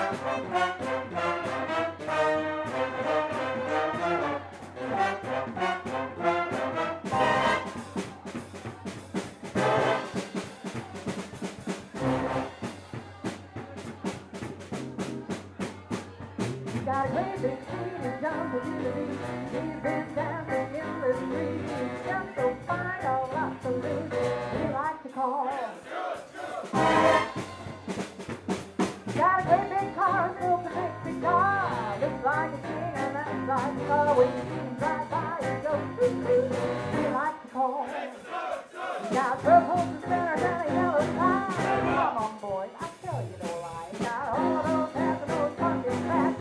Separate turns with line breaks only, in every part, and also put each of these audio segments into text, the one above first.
Got a great big screen and John for you to be. He's been dancing in the street. He's just so fine, all lots so loose. We like to call. Got a great big car, still a sexy car. Looks like a king and that's like a car. When you see him drive by and go doo-doo, we like to call. Got purple suspenders and a yellow tie. Come on, boys, I tell you no lie. Got all of those hats and those pumpkin hats.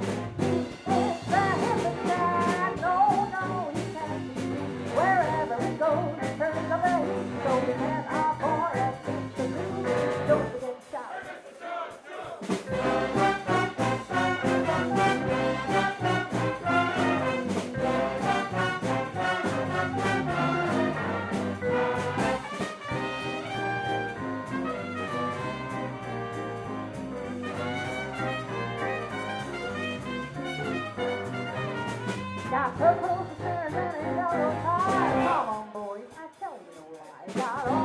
Wherever it goes, it turns up the heat. So we can our boy and keep the groove. Don't forget to shout. Got purple suspenders and a yellow tie. Come on, boys, I tell you no lie. Got all